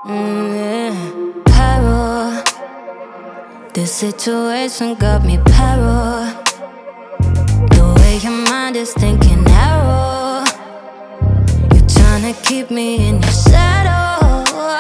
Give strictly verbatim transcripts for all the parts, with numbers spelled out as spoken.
Mm, yeah. Peril. This situation got me peril. The way your mind is thinking arrow. You're trying to keep me in your shadow.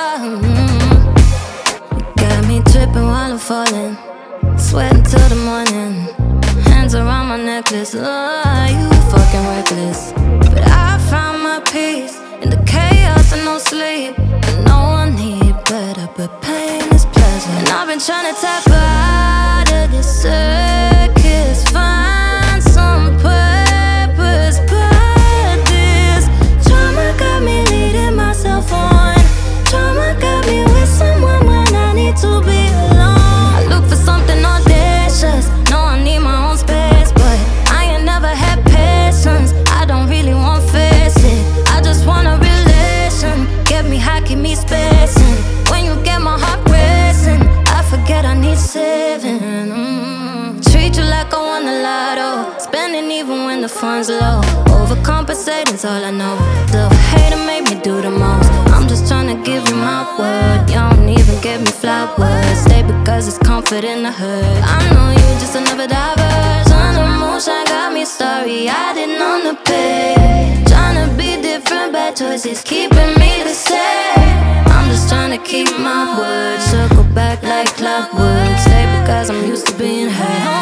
Mm. You got me tripping while I'm falling, sweating till the morning. Hands around my necklace, oh, you fucking reckless. But I found my peace in the chaos and no sleep. I know I need better, but pain is pleasure. And I've been trying to tap out of this circus, find some purpose, but this trauma got me leading myself on. Trauma got me with someone when I need to be alone. I look for something audacious, know I need my own space, but I ain't never had patience. I don't really want face it, I just want a relation. Get me high, keep me spacing. When you get my heart racing, I forget I need saving. mm. Treat you like I won the lotto, spending even when the funds low. Overcompensating's all I know. The hater made me do the most. I'm just trying to give you my word. You don't even give me flowers. Stay because it's comfort in the hurt. I know you just another diverse. Sun and moonshine got me starry-eyed on the page. Trying to be different, bad choices keeping me the same. I'm just trying to keep my word, circle back like clockwork. Stay because I'm used to being hurt.